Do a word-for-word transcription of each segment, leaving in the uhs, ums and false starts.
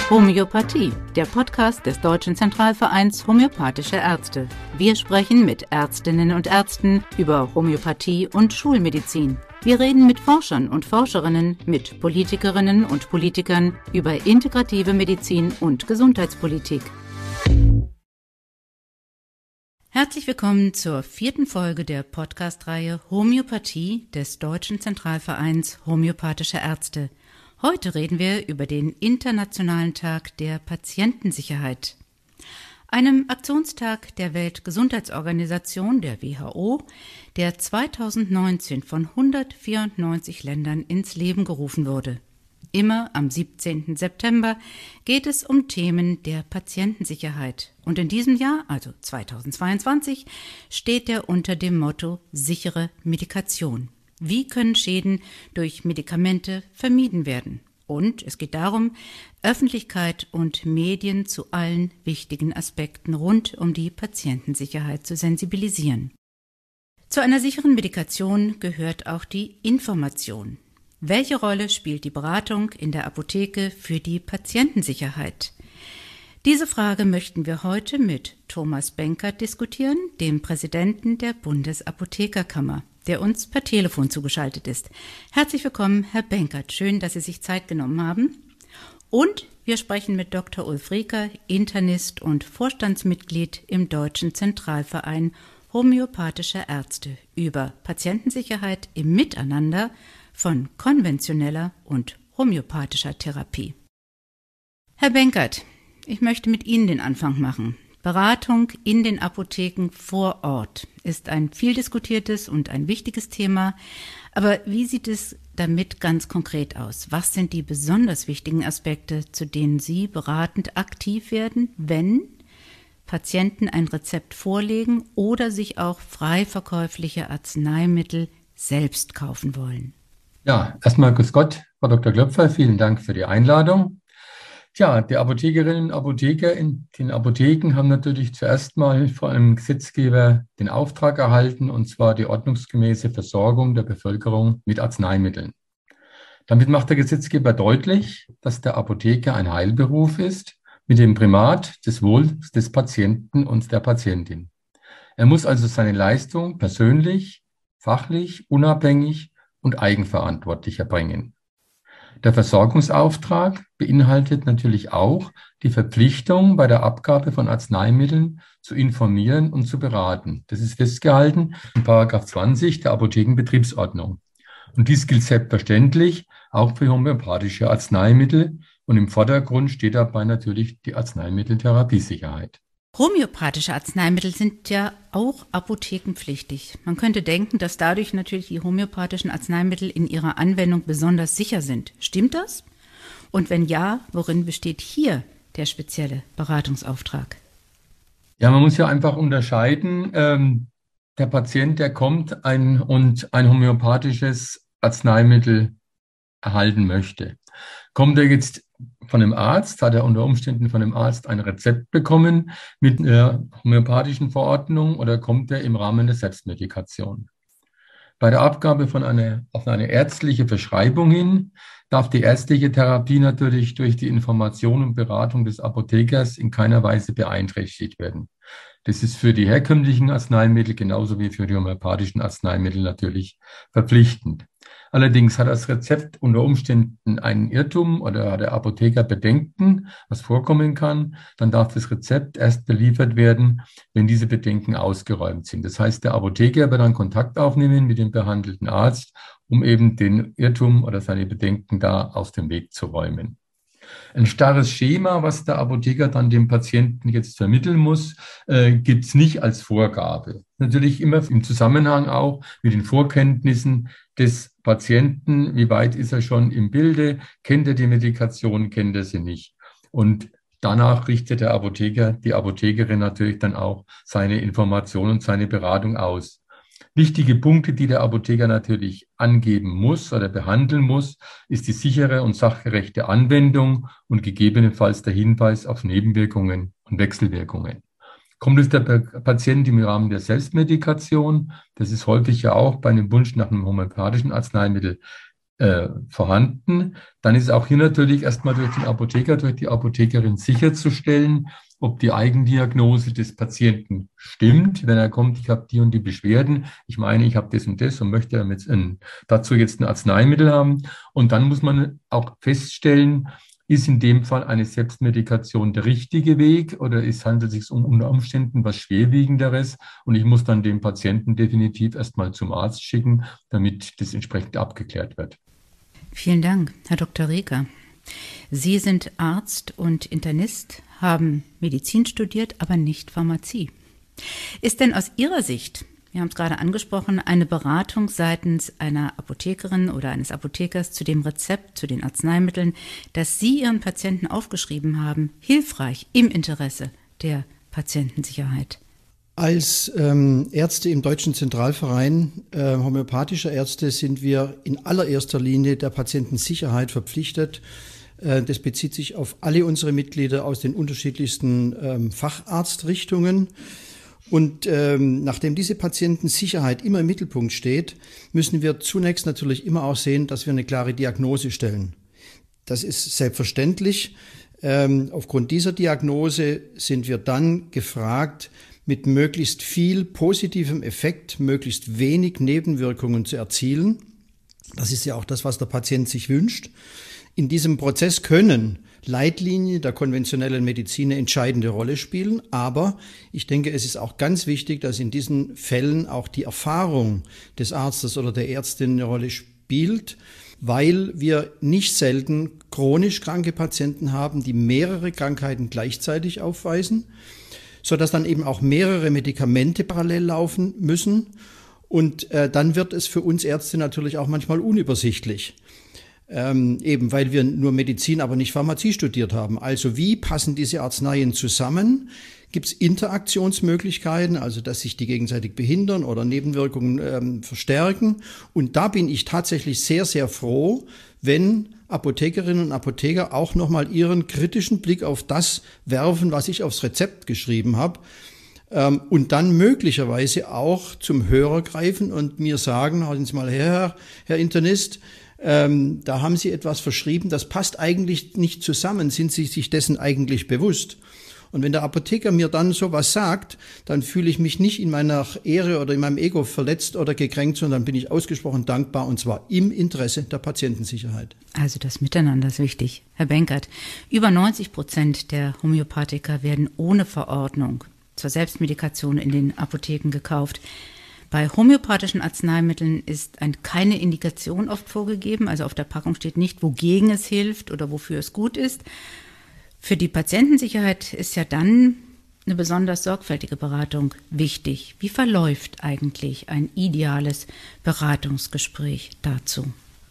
Homöopathie, der Podcast des Deutschen Zentralvereins Homöopathische Ärzte. Wir sprechen mit Ärztinnen und Ärzten über Homöopathie und Schulmedizin. Wir reden mit Forschern und Forscherinnen, mit Politikerinnen und Politikern über integrative Medizin und Gesundheitspolitik. Herzlich willkommen zur vierten Folge der Podcast-Reihe Homöopathie des Deutschen Zentralvereins Homöopathische Ärzte. Heute reden wir über den Internationalen Tag der Patientensicherheit, einem Aktionstag der Weltgesundheitsorganisation, der W H O, der zweitausendneunzehn von hundertvierundneunzig Ländern ins Leben gerufen wurde. Immer am siebzehnten September geht es um Themen der Patientensicherheit. Und in diesem Jahr, also zweitausendzweiundzwanzig, steht er unter dem Motto sichere Medikation. Wie können Schäden durch Medikamente vermieden werden? Und es geht darum, Öffentlichkeit und Medien zu allen wichtigen Aspekten rund um die Patientensicherheit zu sensibilisieren. Zu einer sicheren Medikation gehört auch die Information. Welche Rolle spielt die Beratung in der Apotheke für die Patientensicherheit? Diese Frage möchten wir heute mit Thomas Benkert diskutieren, dem Präsidenten der Bundesapothekerkammer, der uns per Telefon zugeschaltet ist. Herzlich willkommen, Herr Benkert. Schön, dass Sie sich Zeit genommen haben. Und wir sprechen mit Doktor Ulf Rieker, Internist und Vorstandsmitglied im Deutschen Zentralverein Homöopathische Ärzte, über Patientensicherheit im Miteinander von konventioneller und homöopathischer Therapie. Herr Benkert, ich möchte mit Ihnen den Anfang machen. Beratung in den Apotheken vor Ort ist ein viel diskutiertes und ein wichtiges Thema. Aber wie sieht es damit ganz konkret aus? Was sind die besonders wichtigen Aspekte, zu denen Sie beratend aktiv werden, wenn Patienten ein Rezept vorlegen oder sich auch frei verkäufliche Arzneimittel selbst kaufen wollen? Ja, erstmal grüß Gott, Frau Doktor Klöpfer, vielen Dank für die Einladung. Tja, die Apothekerinnen und Apotheker in den Apotheken haben natürlich zuerst mal vor einem Gesetzgeber den Auftrag erhalten, und zwar die ordnungsgemäße Versorgung der Bevölkerung mit Arzneimitteln. Damit macht der Gesetzgeber deutlich, dass der Apotheker ein Heilberuf ist, mit dem Primat des Wohls des Patienten und der Patientin. Er muss also seine Leistung persönlich, fachlich, unabhängig und eigenverantwortlich erbringen. Der Versorgungsauftrag beinhaltet natürlich auch die Verpflichtung, bei der Abgabe von Arzneimitteln zu informieren und zu beraten. Das ist festgehalten in Paragraph zwanzig der Apothekenbetriebsordnung. Und dies gilt selbstverständlich auch für homöopathische Arzneimittel. Und im Vordergrund steht dabei natürlich die Arzneimitteltherapiesicherheit. Homöopathische Arzneimittel sind ja auch apothekenpflichtig. Man könnte denken, dass dadurch natürlich die homöopathischen Arzneimittel in ihrer Anwendung besonders sicher sind. Stimmt das? Und wenn ja, worin besteht hier der spezielle Beratungsauftrag? Ja, man muss ja einfach unterscheiden. Ähm, der Patient, der kommt ein, und ein homöopathisches Arzneimittel erhalten möchte. Kommt er jetzt von einem Arzt, hat er unter Umständen von einem Arzt ein Rezept bekommen mit einer homöopathischen Verordnung, oder kommt er im Rahmen der Selbstmedikation? Bei der Abgabe von einer, auf eine ärztliche Verschreibung hin darf die ärztliche Therapie natürlich durch die Information und Beratung des Apothekers in keiner Weise beeinträchtigt werden. Das ist für die herkömmlichen Arzneimittel genauso wie für die homöopathischen Arzneimittel natürlich verpflichtend. Allerdings hat das Rezept unter Umständen einen Irrtum oder hat der Apotheker Bedenken, was vorkommen kann, dann darf das Rezept erst beliefert werden, wenn diese Bedenken ausgeräumt sind. Das heißt, der Apotheker wird dann Kontakt aufnehmen mit dem behandelten Arzt, um eben den Irrtum oder seine Bedenken da aus dem Weg zu räumen. Ein starres Schema, was der Apotheker dann dem Patienten jetzt vermitteln muss, äh, gibt es nicht als Vorgabe. Natürlich immer im Zusammenhang auch mit den Vorkenntnissen des Patienten. Wie weit ist er schon im Bilde? Kennt er die Medikation? Kennt er sie nicht? Und danach richtet der Apotheker, die Apothekerin natürlich dann auch seine Information und seine Beratung aus. Wichtige Punkte, die der Apotheker natürlich angeben muss oder behandeln muss, ist die sichere und sachgerechte Anwendung und gegebenenfalls der Hinweis auf Nebenwirkungen und Wechselwirkungen. Kommt es der Patient im Rahmen der Selbstmedikation, das ist häufig ja auch bei einem Wunsch nach einem homöopathischen Arzneimittel äh, vorhanden. Dann ist auch hier natürlich erstmal durch den Apotheker, durch die Apothekerin sicherzustellen, ob die Eigendiagnose des Patienten stimmt. Wenn er kommt, ich habe die und die Beschwerden, ich meine, ich habe das und das und möchte damit ein, dazu jetzt ein Arzneimittel haben. Und dann muss man auch feststellen, ist in dem Fall eine Selbstmedikation der richtige Weg oder es handelt sich um unter Umständen was Schwerwiegenderes und ich muss dann den Patienten definitiv erstmal zum Arzt schicken, damit das entsprechend abgeklärt wird. Vielen Dank, Herr Doktor Reker. Sie sind Arzt und Internist, haben Medizin studiert, aber nicht Pharmazie. Ist denn aus Ihrer Sicht, wir haben es gerade angesprochen, eine Beratung seitens einer Apothekerin oder eines Apothekers zu dem Rezept, zu den Arzneimitteln, das Sie Ihren Patienten aufgeschrieben haben, hilfreich im Interesse der Patientensicherheit? Als ähm, Ärzte im Deutschen Zentralverein äh, homöopathischer Ärzte sind wir in allererster Linie der Patientensicherheit verpflichtet. Äh, das bezieht sich auf alle unsere Mitglieder aus den unterschiedlichsten ähm, Facharztrichtungen. Und ähm, nachdem diese Patientensicherheit immer im Mittelpunkt steht, müssen wir zunächst natürlich immer auch sehen, dass wir eine klare Diagnose stellen. Das ist selbstverständlich. Ähm, aufgrund dieser Diagnose sind wir dann gefragt, mit möglichst viel positivem Effekt, möglichst wenig Nebenwirkungen zu erzielen. Das ist ja auch das, was der Patient sich wünscht. In diesem Prozess können Leitlinien der konventionellen Medizin eine entscheidende Rolle spielen, aber ich denke, es ist auch ganz wichtig, dass in diesen Fällen auch die Erfahrung des Arztes oder der Ärztin eine Rolle spielt, weil wir nicht selten chronisch kranke Patienten haben, die mehrere Krankheiten gleichzeitig aufweisen, sodass dann eben auch mehrere Medikamente parallel laufen müssen. Und äh, dann wird es für uns Ärzte natürlich auch manchmal unübersichtlich. Ähm, eben weil wir nur Medizin, aber nicht Pharmazie studiert haben. Also wie passen diese Arzneien zusammen? Gibt es Interaktionsmöglichkeiten, also dass sich die gegenseitig behindern oder Nebenwirkungen ähm, verstärken? Und da bin ich tatsächlich sehr, sehr froh, wenn Apothekerinnen und Apotheker auch nochmal ihren kritischen Blick auf das werfen, was ich aufs Rezept geschrieben habe. Ähm, und dann möglicherweise auch zum Hörer greifen und mir sagen, halten Sie mal her, Herr Internist, ähm, da haben Sie etwas verschrieben, das passt eigentlich nicht zusammen. Sind Sie sich dessen eigentlich bewusst? Und wenn der Apotheker mir dann sowas sagt, dann fühle ich mich nicht in meiner Ehre oder in meinem Ego verletzt oder gekränkt, sondern dann bin ich ausgesprochen dankbar und zwar im Interesse der Patientensicherheit. Also das Miteinander ist wichtig. Herr Benkert, über neunzig Prozent der Homöopathiker werden ohne Verordnung zur Selbstmedikation in den Apotheken gekauft. Bei homöopathischen Arzneimitteln ist ein, keine Indikation oft vorgegeben, also auf der Packung steht nicht, wogegen es hilft oder wofür es gut ist. Für die Patientensicherheit ist ja dann eine besonders sorgfältige Beratung wichtig. Wie verläuft eigentlich ein ideales Beratungsgespräch dazu?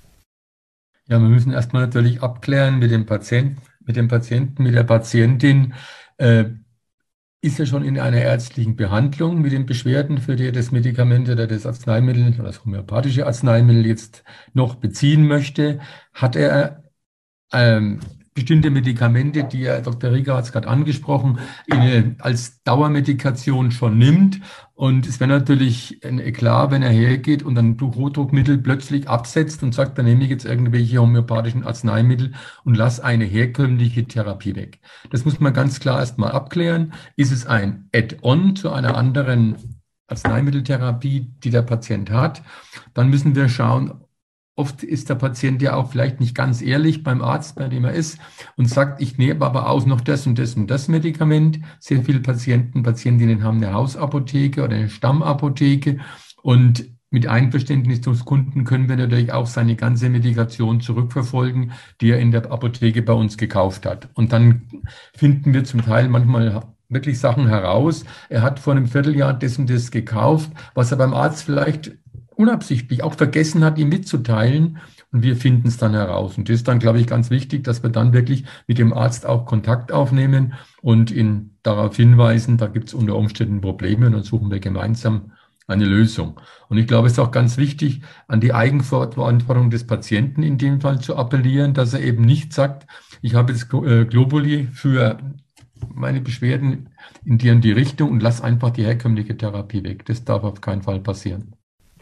Ja, wir müssen erstmal natürlich abklären mit dem Patienten, mit dem Patienten, mit der Patientin, äh, ist er schon in einer ärztlichen Behandlung mit den Beschwerden, für die er das Medikament oder das Arzneimittel oder das homöopathische Arzneimittel jetzt noch beziehen möchte? Hat er ähm, bestimmte Medikamente, die Herr Doktor Rieger hat es gerade angesprochen, in, als Dauermedikation schon nimmt? Und es wäre natürlich ein Eklat, wenn er hergeht und dann Bluthochdruckmittel plötzlich absetzt und sagt, dann nehme ich jetzt irgendwelche homöopathischen Arzneimittel und lasse eine herkömmliche Therapie weg. Das muss man ganz klar erstmal abklären. Ist es ein Add-on zu einer anderen Arzneimitteltherapie, die der Patient hat? Dann müssen wir schauen, oft ist der Patient ja auch vielleicht nicht ganz ehrlich beim Arzt, bei dem er ist, und sagt, ich nehme aber auch noch das und das und das Medikament. Sehr viele Patienten, Patientinnen haben eine Hausapotheke oder eine Stammapotheke und mit Einverständnis des Kunden können wir natürlich auch seine ganze Medikation zurückverfolgen, die er in der Apotheke bei uns gekauft hat. Und dann finden wir zum Teil manchmal wirklich Sachen heraus. Er hat vor einem Vierteljahr das und das gekauft, was er beim Arzt vielleicht unabsichtlich auch vergessen hat, ihm mitzuteilen. Und wir finden es dann heraus. Und das ist dann, glaube ich, ganz wichtig, dass wir dann wirklich mit dem Arzt auch Kontakt aufnehmen und ihn darauf hinweisen, da gibt es unter Umständen Probleme und dann suchen wir gemeinsam eine Lösung. Und ich glaube, es ist auch ganz wichtig, an die Eigenverantwortung des Patienten in dem Fall zu appellieren, dass er eben nicht sagt, ich habe jetzt Globuli für meine Beschwerden in die und die Richtung und lass einfach die herkömmliche Therapie weg. Das darf auf keinen Fall passieren.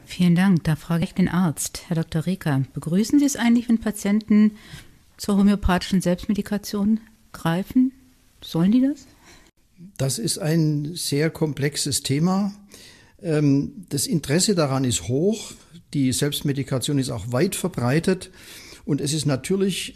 Vielen Dank. Da frage ich den Arzt, Herr Doktor Reker. Begrüßen Sie es eigentlich, wenn Patienten zur homöopathischen Selbstmedikation greifen? Sollen die das? Das ist ein sehr komplexes Thema. Das Interesse daran ist hoch. Die Selbstmedikation ist auch weit verbreitet. Und es ist natürlich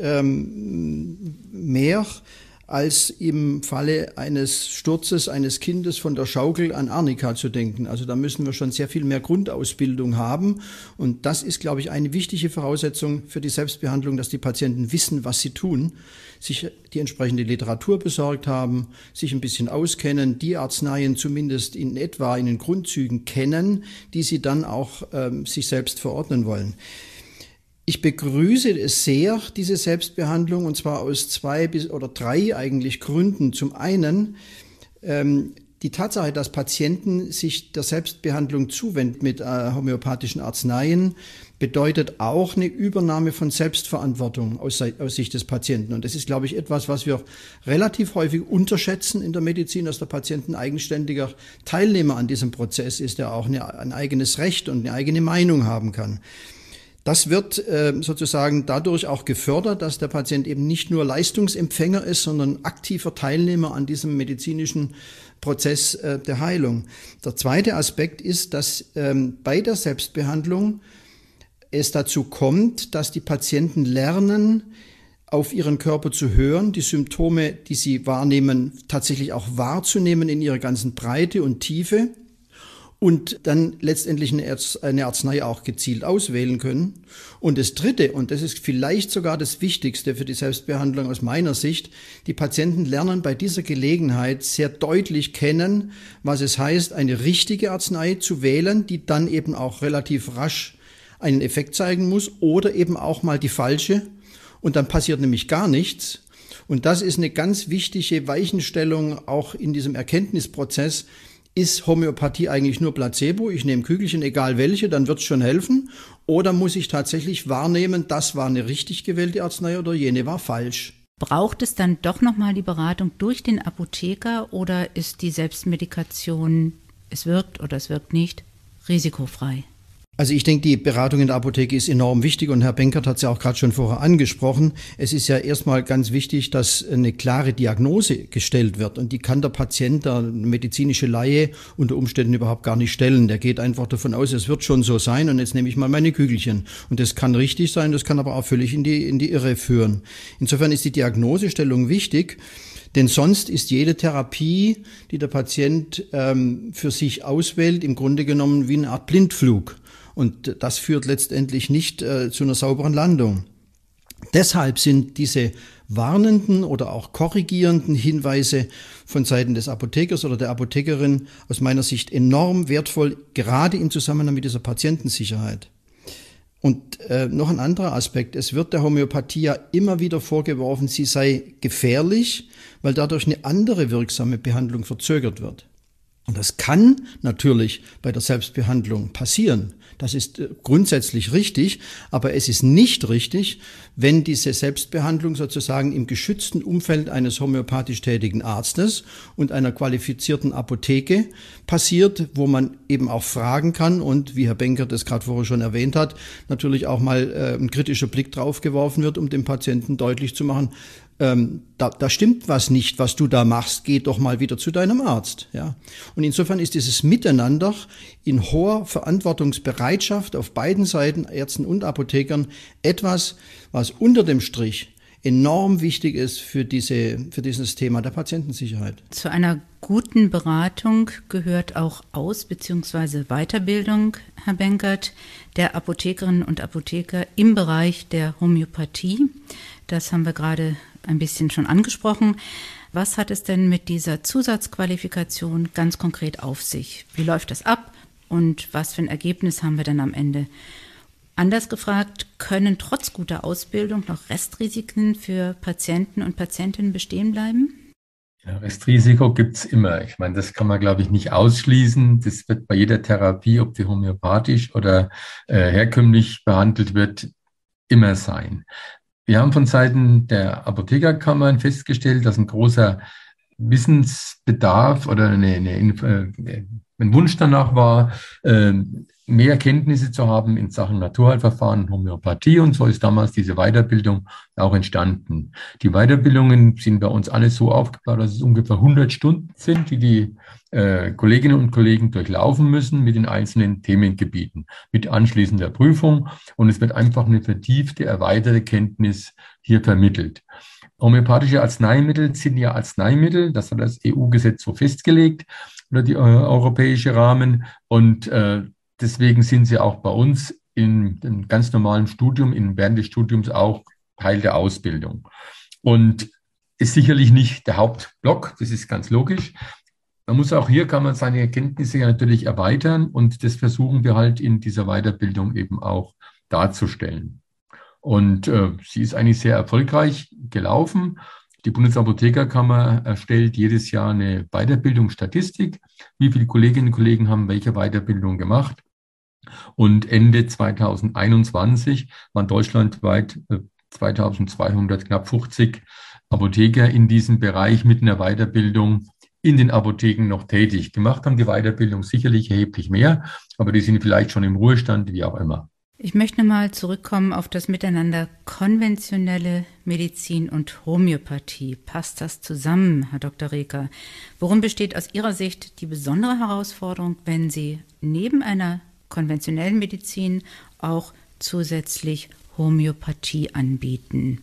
mehr als im Falle eines Sturzes eines Kindes von der Schaukel an Arnika zu denken. Also da müssen wir schon sehr viel mehr Grundausbildung haben. Und das ist, glaube ich, eine wichtige Voraussetzung für die Selbstbehandlung, dass die Patienten wissen, was sie tun, sich die entsprechende Literatur besorgt haben, sich ein bisschen auskennen, die Arzneien zumindest in etwa in den Grundzügen kennen, die sie dann auch ähm, sich selbst verordnen wollen. Ich begrüße es sehr, diese Selbstbehandlung, und zwar aus zwei bis oder drei eigentlich Gründen. Zum einen ähm, die Tatsache, dass Patienten sich der Selbstbehandlung zuwenden mit äh, homöopathischen Arzneien, bedeutet auch eine Übernahme von Selbstverantwortung aus, aus Sicht des Patienten. Und das ist, glaube ich, etwas, was wir relativ häufig unterschätzen in der Medizin, dass der Patient ein eigenständiger Teilnehmer an diesem Prozess ist, der auch eine, ein eigenes Recht und eine eigene Meinung haben kann. Das wird äh, sozusagen dadurch auch gefördert, dass der Patient eben nicht nur Leistungsempfänger ist, sondern aktiver Teilnehmer an diesem medizinischen Prozess äh, der Heilung. Der zweite Aspekt ist, dass ähm, bei der Selbstbehandlung es dazu kommt, dass die Patienten lernen, auf ihren Körper zu hören, die Symptome, die sie wahrnehmen, tatsächlich auch wahrzunehmen in ihrer ganzen Breite und Tiefe. Und dann letztendlich eine Arznei auch gezielt auswählen können. Und das Dritte, und das ist vielleicht sogar das Wichtigste für die Selbstbehandlung aus meiner Sicht, die Patienten lernen bei dieser Gelegenheit sehr deutlich kennen, was es heißt, eine richtige Arznei zu wählen, die dann eben auch relativ rasch einen Effekt zeigen muss, oder eben auch mal die falsche. Und dann passiert nämlich gar nichts. Und das ist eine ganz wichtige Weichenstellung auch in diesem Erkenntnisprozess. Ist Homöopathie eigentlich nur Placebo? Ich nehme Kügelchen, egal welche, dann wird's schon helfen. Oder muss ich tatsächlich wahrnehmen, das war eine richtig gewählte Arznei oder jene war falsch? Braucht es dann doch nochmal die Beratung durch den Apotheker oder ist die Selbstmedikation, es wirkt oder es wirkt nicht, risikofrei? Also ich denke, die Beratung in der Apotheke ist enorm wichtig und Herr Benkert hat es ja auch gerade schon vorher angesprochen. Es ist ja erstmal ganz wichtig, dass eine klare Diagnose gestellt wird und die kann der Patient, der medizinische Laie, unter Umständen überhaupt gar nicht stellen. Der geht einfach davon aus, es wird schon so sein und jetzt nehme ich mal meine Kügelchen. Und das kann richtig sein, das kann aber auch völlig in die, in die Irre führen. Insofern ist die Diagnosestellung wichtig. Denn sonst ist jede Therapie, die der Patient ähm, für sich auswählt, im Grunde genommen wie eine Art Blindflug. Und das führt letztendlich nicht äh, zu einer sauberen Landung. Deshalb sind diese warnenden oder auch korrigierenden Hinweise von Seiten des Apothekers oder der Apothekerin aus meiner Sicht enorm wertvoll, gerade im Zusammenhang mit dieser Patientensicherheit. Und äh, noch ein anderer Aspekt, es wird der Homöopathie ja immer wieder vorgeworfen, sie sei gefährlich, weil dadurch eine andere wirksame Behandlung verzögert wird. Und das kann natürlich bei der Selbstbehandlung passieren. Das ist grundsätzlich richtig, aber es ist nicht richtig, wenn diese Selbstbehandlung sozusagen im geschützten Umfeld eines homöopathisch tätigen Arztes und einer qualifizierten Apotheke passiert, wo man eben auch fragen kann und, wie Herr Benkert das gerade vorher schon erwähnt hat, natürlich auch mal äh, ein kritischer Blick drauf geworfen wird, um dem Patienten deutlich zu machen, Ähm, da, da stimmt was nicht, was du da machst, geh doch mal wieder zu deinem Arzt. Ja? Und insofern ist dieses Miteinander in hoher Verantwortungsbereitschaft auf beiden Seiten, Ärzten und Apothekern, etwas, was unter dem Strich enorm wichtig ist für diese, für dieses Thema der Patientensicherheit. Zu einer guten Beratung gehört auch Aus- bzw. Weiterbildung, Herr Benkert, der Apothekerinnen und Apotheker im Bereich der Homöopathie. Das haben wir gerade ein bisschen schon angesprochen. Was hat es denn mit dieser Zusatzqualifikation ganz konkret auf sich? Wie läuft das ab und was für ein Ergebnis haben wir dann am Ende? Anders gefragt, können trotz guter Ausbildung noch Restrisiken für Patienten und Patientinnen bestehen bleiben? Ja, Restrisiko gibt's immer. Ich meine, das kann man, glaube ich, nicht ausschließen. Das wird bei jeder Therapie, ob die homöopathisch oder äh, herkömmlich behandelt wird, immer sein. Wir haben von Seiten der Apothekerkammern festgestellt, dass ein großer Wissensbedarf oder eine, eine mein Wunsch danach war, mehr Kenntnisse zu haben in Sachen Naturheilverfahren, Homöopathie, und so ist damals diese Weiterbildung auch entstanden. Die Weiterbildungen sind bei uns alle so aufgebaut, dass es ungefähr hundert Stunden sind, die die äh, Kolleginnen und Kollegen durchlaufen müssen mit den einzelnen Themengebieten, mit anschließender Prüfung, und es wird einfach eine vertiefte, erweiterte Kenntnis hier vermittelt. Homöopathische Arzneimittel sind ja Arzneimittel, das hat das E U-Gesetz so festgelegt, oder die äh, europäische Rahmen, und äh, deswegen sind sie auch bei uns in dem ganz normalen Studium, in, während des Studiums auch Teil der Ausbildung. Und ist sicherlich nicht der Hauptblock, das ist ganz logisch. Man muss auch hier, kann man seine Erkenntnisse ja natürlich erweitern, und das versuchen wir halt in dieser Weiterbildung eben auch darzustellen. Und äh, sie ist eigentlich sehr erfolgreich gelaufen. Die Bundesapothekerkammer erstellt jedes Jahr eine Weiterbildungsstatistik. Wie viele Kolleginnen und Kollegen haben welche Weiterbildung gemacht? Und Ende zweitausendeinundzwanzig waren deutschlandweit äh, zweitausendzweihundert, knapp fünfzig Apotheker in diesem Bereich mit einer Weiterbildung in den Apotheken noch tätig. Gemacht haben die Weiterbildung sicherlich erheblich mehr, aber die sind vielleicht schon im Ruhestand, wie auch immer. Ich möchte mal zurückkommen auf das Miteinander konventionelle Medizin und Homöopathie. Passt das zusammen, Herr Doktor Reker? Worin besteht aus Ihrer Sicht die besondere Herausforderung, wenn Sie neben einer konventionellen Medizin auch zusätzlich Homöopathie anbieten?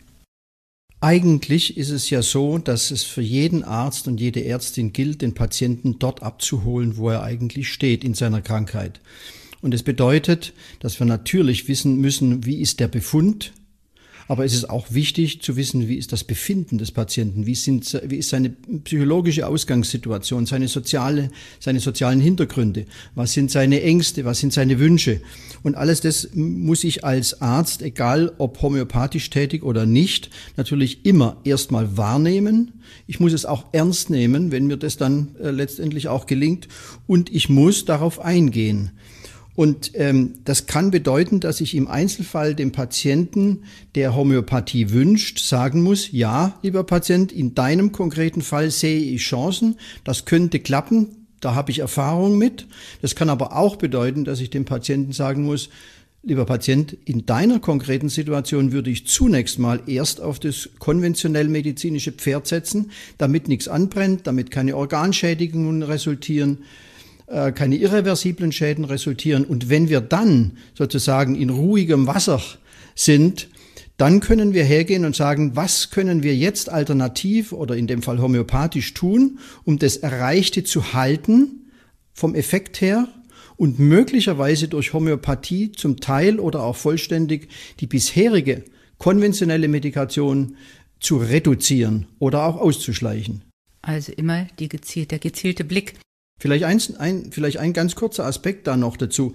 Eigentlich ist es ja so, dass es für jeden Arzt und jede Ärztin gilt, den Patienten dort abzuholen, wo er eigentlich steht in seiner Krankheit. Und es bedeutet, dass wir natürlich wissen müssen, wie ist der Befund, aber es ist auch wichtig zu wissen, wie ist das Befinden des Patienten, wie, sind, wie ist seine psychologische Ausgangssituation, seine, soziale, seine sozialen Hintergründe, was sind seine Ängste, was sind seine Wünsche. Und alles das muss ich als Arzt, egal ob homöopathisch tätig oder nicht, natürlich immer erstmal wahrnehmen. Ich muss es auch ernst nehmen, wenn mir das dann äh, letztendlich auch gelingt, und ich muss darauf eingehen. Und ähm, das kann bedeuten, dass ich im Einzelfall dem Patienten, der Homöopathie wünscht, sagen muss, ja, lieber Patient, in deinem konkreten Fall sehe ich Chancen, das könnte klappen, da habe ich Erfahrung mit. Das kann aber auch bedeuten, dass ich dem Patienten sagen muss, lieber Patient, in deiner konkreten Situation würde ich zunächst mal erst auf das konventionell medizinische Pferd setzen, damit nichts anbrennt, damit keine Organschädigungen resultieren, keine irreversiblen Schäden resultieren. Und wenn wir dann sozusagen in ruhigem Wasser sind, dann können wir hergehen und sagen, was können wir jetzt alternativ oder in dem Fall homöopathisch tun, um das Erreichte zu halten vom Effekt her und möglicherweise durch Homöopathie zum Teil oder auch vollständig die bisherige konventionelle Medikation zu reduzieren oder auch auszuschleichen. Also immer die gezielte, der gezielte Blick. Vielleicht ein, ein, vielleicht ein ganz kurzer Aspekt da noch dazu.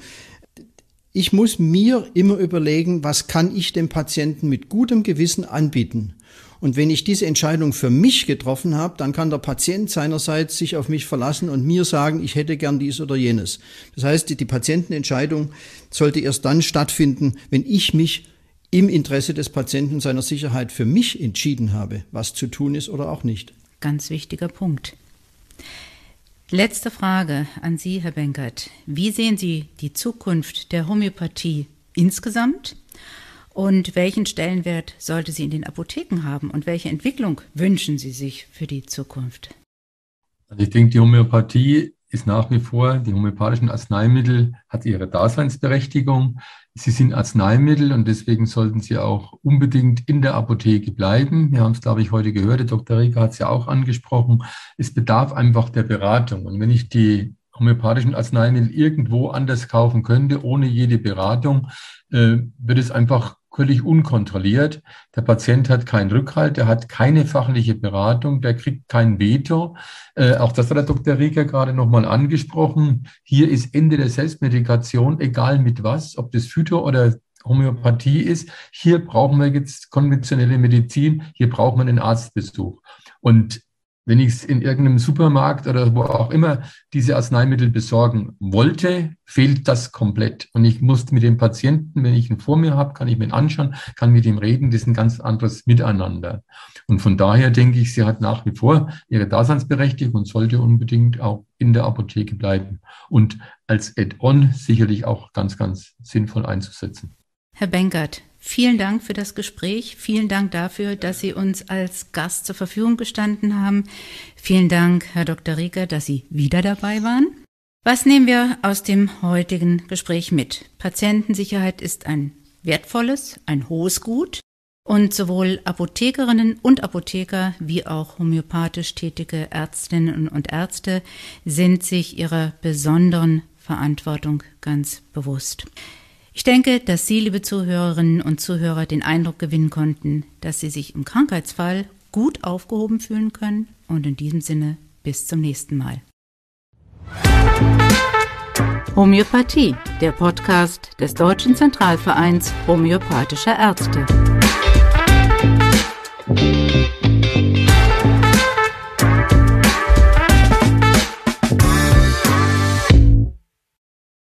Ich muss mir immer überlegen, was kann ich dem Patienten mit gutem Gewissen anbieten. Und wenn ich diese Entscheidung für mich getroffen habe, dann kann der Patient seinerseits sich auf mich verlassen und mir sagen, ich hätte gern dies oder jenes. Das heißt, die, die Patientenentscheidung sollte erst dann stattfinden, wenn ich mich im Interesse des Patienten und seiner Sicherheit für mich entschieden habe, was zu tun ist oder auch nicht. Ganz wichtiger Punkt. Letzte Frage an Sie, Herr Benkert. Wie sehen Sie die Zukunft der Homöopathie insgesamt? Und welchen Stellenwert sollte sie in den Apotheken haben? Und welche Entwicklung wünschen Sie sich für die Zukunft? Also ich denke, die Homöopathie ist nach wie vor, die homöopathischen Arzneimittel hat ihre Daseinsberechtigung. Sie sind Arzneimittel und deswegen sollten sie auch unbedingt in der Apotheke bleiben. Wir haben es, glaube ich, heute gehört, der Doktor Reker hat es ja auch angesprochen. Es bedarf einfach der Beratung. Und wenn ich die homöopathischen Arzneimittel irgendwo anders kaufen könnte, ohne jede Beratung, äh, wird es einfach völlig unkontrolliert. Der Patient hat keinen Rückhalt, er hat keine fachliche Beratung, der kriegt kein Veto. Äh, auch das hat der Doktor Reker gerade nochmal angesprochen. Hier ist Ende der Selbstmedikation, egal mit was, ob das Phyto oder Homöopathie ist. Hier brauchen wir jetzt konventionelle Medizin, hier braucht man einen Arztbesuch. Und wenn ich es in irgendeinem Supermarkt oder wo auch immer diese Arzneimittel besorgen wollte, fehlt das komplett. Und ich muss mit dem Patienten, wenn ich ihn vor mir habe, kann ich mir ihn anschauen, kann mit ihm reden, das ist ein ganz anderes Miteinander. Und von daher denke ich, sie hat nach wie vor ihre Daseinsberechtigung und sollte unbedingt auch in der Apotheke bleiben und als Add-on sicherlich auch ganz, ganz sinnvoll einzusetzen. Herr Benkert, vielen Dank für das Gespräch. Vielen Dank dafür, dass Sie uns als Gast zur Verfügung gestanden haben. Vielen Dank, Herr Doktor Rieger, dass Sie wieder dabei waren. Was nehmen wir aus dem heutigen Gespräch mit? Patientensicherheit ist ein wertvolles, ein hohes Gut. Und sowohl Apothekerinnen und Apotheker wie auch homöopathisch tätige Ärztinnen und Ärzte sind sich ihrer besonderen Verantwortung ganz bewusst. Ich denke, dass Sie, liebe Zuhörerinnen und Zuhörer, den Eindruck gewinnen konnten, dass Sie sich im Krankheitsfall gut aufgehoben fühlen können. Und in diesem Sinne, bis zum nächsten Mal. Homöopathie, der Podcast des Deutschen Zentralvereins homöopathischer Ärzte.